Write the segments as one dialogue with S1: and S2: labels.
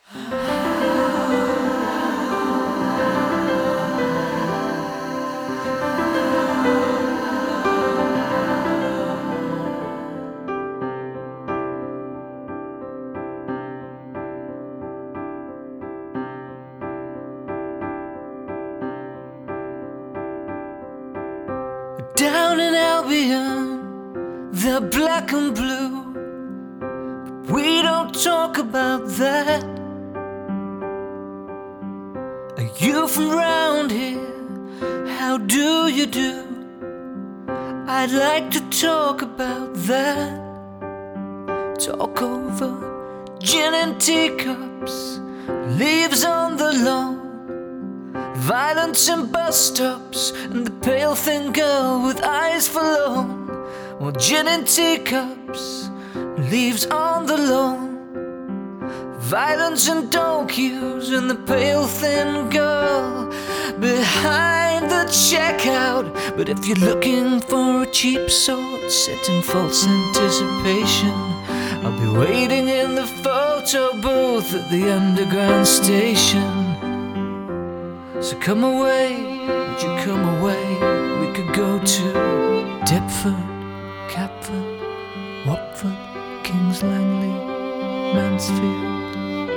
S1: Down in Albion, they're black and blue, but we don't talk about that. Are you from round here? How do you do? I'd like to talk about that. Talk over gin and teacups, leaves on the lawn, violence in bus stops, and the pale thin girl with eyes forlorn. Well, gin and teacups, leaves on the lawn, violence and dog queues, and the pale thin girl behind the checkout. But if you're looking for a cheap sword set in false anticipation, I'll be waiting in the photo booth at the underground station. So come away, would you come away? We could go to Deptford, Catford, Watford, Kings Langley, Mansfield,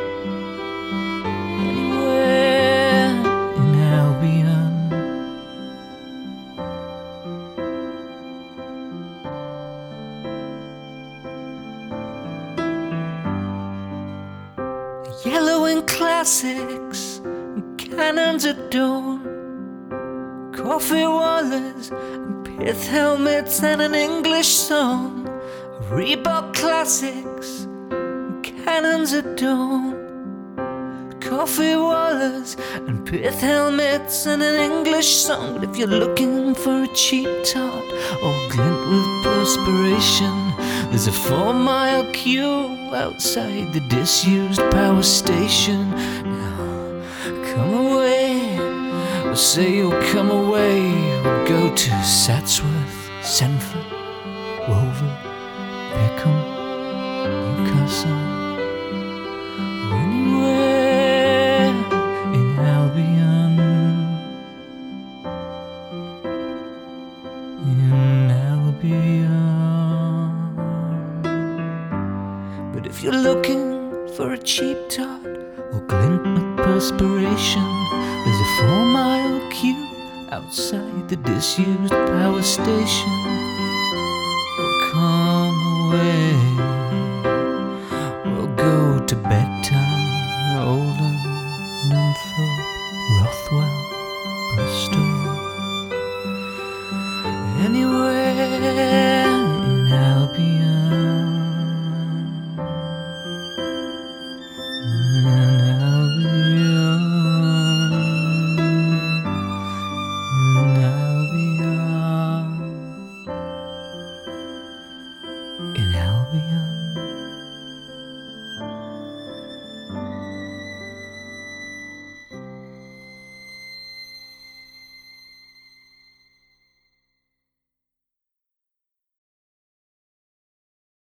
S1: anywhere in Albion. Yellowing classics, cannons at dawn, coffee wallers and pith helmets and an English song. Reebok classics, cannons at dawn, coffee wallers and pith helmets and an English song. But if you're looking for a cheap tart or glint with perspiration, there's a 4-mile queue outside the disused power station. Come away, or say you'll come away. We'll go to Satsworth, Senford, Wover, Peckham, Newcastle, anywhere in Albion. In Albion. But if you're looking for a cheap tart or glint with perspiration, there's a 4-mile queue outside the disused power station. Well, come away, we'll go to Bedtown, Oldham, Nunthorpe, Rothwell, Bristol, anywhere